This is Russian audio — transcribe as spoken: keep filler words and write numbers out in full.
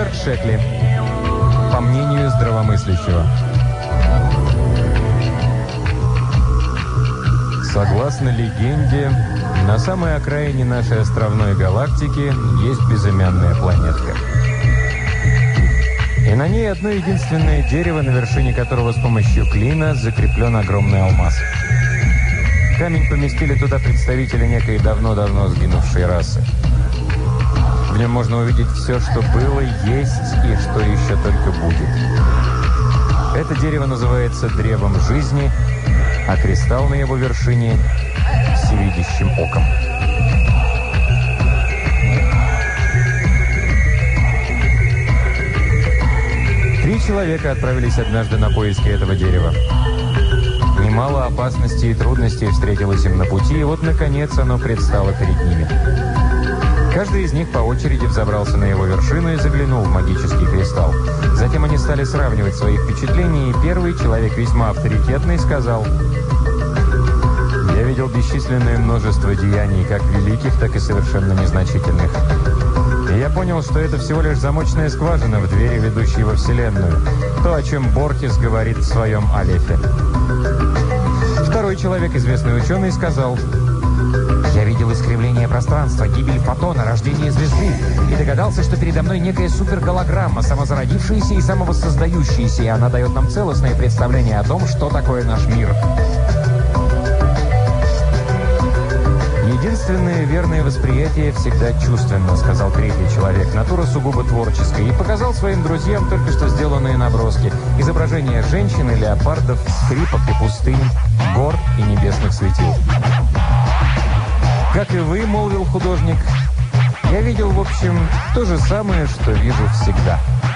Роберт Шекли. По мнению здравомыслящего. Согласно легенде, на самой окраине нашей островной галактики есть безымянная планетка. И на ней одно единственное дерево, на вершине которого с помощью клина закреплен огромный алмаз. Камень поместили туда представители некой давно-давно сгинувшей расы. В нем можно увидеть все, что было, есть и что еще только будет. Это дерево называется древом жизни, а кристалл на его вершине – всевидящим оком. Три человека отправились однажды на поиски этого дерева. Немало опасностей и трудностей встретилось им на пути, и вот, наконец, оно предстало перед ними. Каждый из них по очереди взобрался на его вершину и заглянул в магический кристалл. Затем они стали сравнивать свои впечатления, и первый человек, весьма авторитетный, сказал: «Я видел бесчисленное множество деяний, как великих, так и совершенно незначительных. И я понял, что это всего лишь замочная скважина в двери, ведущей во Вселенную. То, о чем Борхес говорит в своем Алефе». Второй человек, известный ученый, сказал: «Я видел искривление пространства, гибель фотона, рождение звезды и догадался, что передо мной некая суперголограмма, самозародившаяся и самовоссоздающаяся, и она дает нам целостное представление о том, что такое наш мир». «Единственное верное восприятие всегда чувственно», — сказал третий человек, натура сугубо творческая, и показал своим друзьям только что сделанные наброски. Изображения женщин и леопардов, скрипок и пустынь, гор и небесных светил. «Как и вы, — молвил художник, — я видел, в общем, то же самое, что вижу всегда».